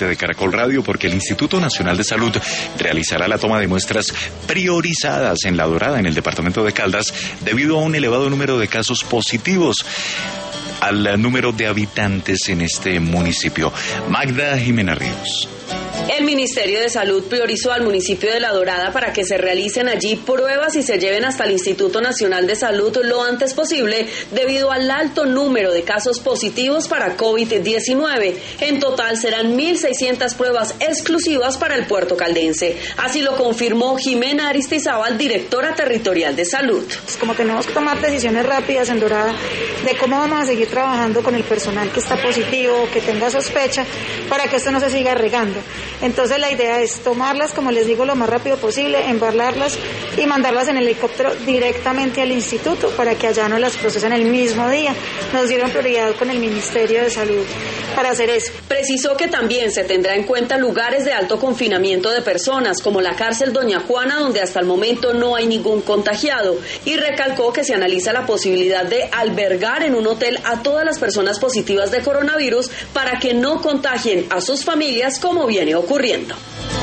pendiente de Caracol Radio porque el Instituto Nacional de Salud realizará la toma de muestras priorizadas en La Dorada, en el departamento de Caldas, debido a un elevado número de casos positivos al número de habitantes en este municipio. Magda Jimena Ríos. El Ministerio de Salud priorizó al municipio de La Dorada para que se realicen allí pruebas y se lleven hasta el Instituto Nacional de Salud lo antes posible debido al alto número de casos positivos para COVID-19. En total serán 1.600 pruebas exclusivas para el puerto caldense. Así lo confirmó Jimena Aristizábal, directora territorial de salud. Como tenemos que tomar decisiones rápidas en Dorada de cómo vamos a seguir trabajando con el personal que está positivo, que tenga sospecha, para que esto no se siga regando. Entonces la idea es tomarlas, como les digo, lo más rápido posible, embarlarlas y mandarlas en helicóptero directamente al instituto para que allá no las procesen el mismo día. Nos dieron prioridad con el Ministerio de Salud para hacer eso. Precisó que también se tendrá en cuenta lugares de alto confinamiento de personas, como la cárcel Doña Juana, donde hasta el momento no hay ningún contagiado, y recalcó que se analiza la posibilidad de albergar en un hotel a todas las personas positivas de coronavirus para que no contagien a sus familias como viene ocurriendo.